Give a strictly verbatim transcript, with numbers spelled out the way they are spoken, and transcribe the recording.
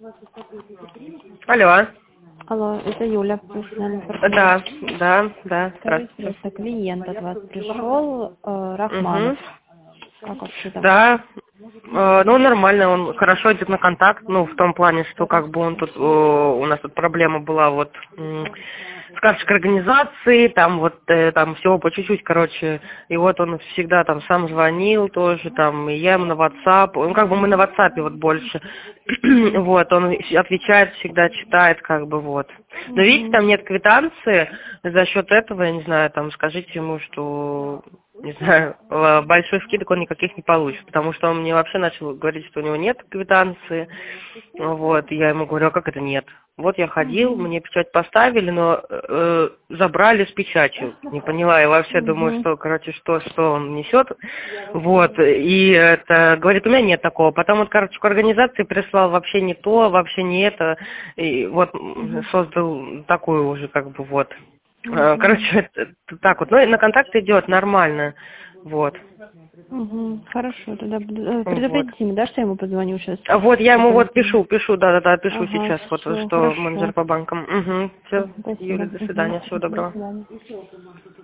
Алло. Алло, это Юля, профессиональный партнер. Да, да, да, Скажите, здравствуйте. просто клиент от вас пришел, э, Рахманов. Угу. Как вообще там? Да, э, ну нормально, он хорошо идет на контакт, ну в том плане, что как бы он тут, э, у нас тут проблема была вот м, с карточкой организации, там вот э, там всего по чуть-чуть, короче, и вот он всегда там сам звонил тоже, там, и я ему на WhatsApp, ну как бы мы на WhatsApp вот больше, вот, он отвечает всегда, читает, как бы вот. Но видите, Угу. там нет квитанции, за счет этого, я не знаю, там скажите ему, что не знаю, э, большой скидок он никаких не получит, потому что он мне вообще начал говорить, что у него нет квитанции, вот, и я ему говорю, а как это нет? Вот я ходил, Угу. мне печать поставили, но э, забрали с печатью, не поняла, я вообще думаю, Угу. что, короче, что, что он несет, вот, и это, говорит, у меня нет такого, потом вот карточку организации прислал вообще не то, вообще не это, и вот м, Угу. создал такую уже, как бы, вот. Э, Угу. Короче, это так вот. Ну, и на контакт идет нормально. Вот. Угу. Хорошо, тогда буду- э, Вот. предупредите ему, да, что я ему позвоню сейчас А вот я ему вот дополнительно. пишу, пишу, да-да-да, пишу Ага, сейчас, вот, все, что менеджер хорошо. по банкам. Угу. Все, Спасибо. Юля, до Угу. свидания, всего До доброго. свидания.